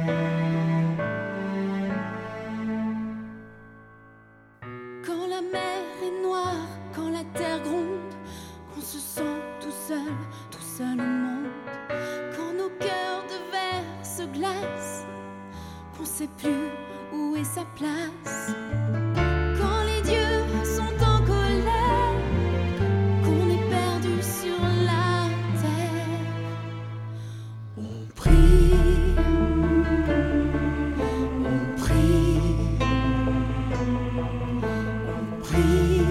Quand la mer est noire, quand la terre gronde, qu'on se sent tout seul au monde, quand nos cœurs de verre se glacent, qu'on sait plus où est sa place, quand les dieux sont en colère, qu'on est perdu sur la terre, on prie, on prie, on prie,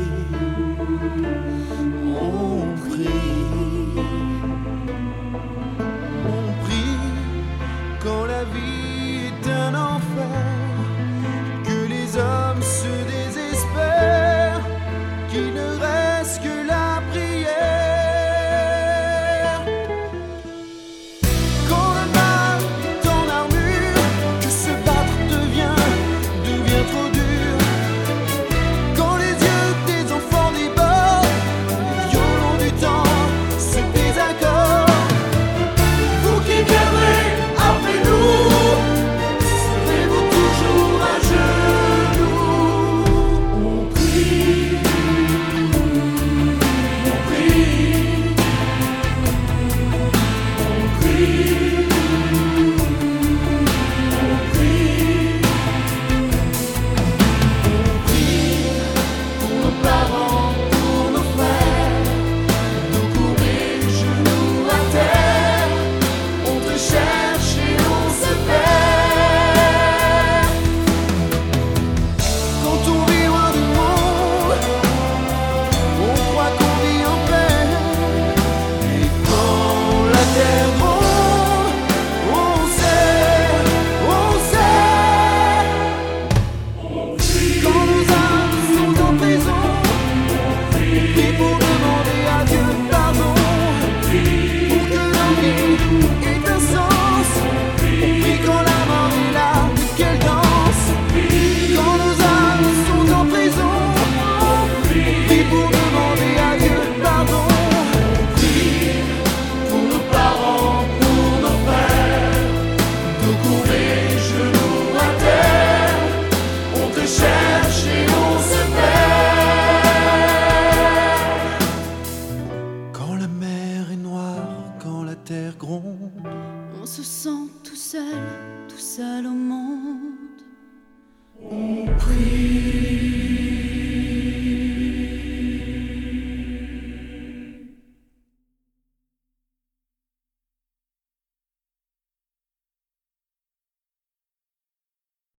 on prie, On prie quand la vie est un enfer, que les hommes se désespèrent, qu'il ne reste que la prière. Quand le mal est en armure, que se battre devient trop dur. Quand les yeux des enfants débordent, les violons du temps se désaccordent. Vous qui viendrez après nous, serez-vous toujours à genoux? On prie, on prie, on prie, on prie, on prie pour nos parents, pour nos frères, nos courir genoux à terre. On te cherche et on se perd. Quand on vit loin du monde, on croit qu'on vit en paix. Et quand la terre gronde, on sait, on sait. Quand nos âmes sont en prison, on prie pour demander à Dieu pardon. Pour que nos vies aient un sens, on prie quand la mort est là, qu'elle danse. Quand nos âmes sont en prison, on prie pour demander à Dieu pardon. On prie pour nos parents, pour nos frères, nos courir genoux à terre. On te cherche et on se perd. Quand la mer est noire, quand la terre gronde, on se sent tout seul au monde. on prie.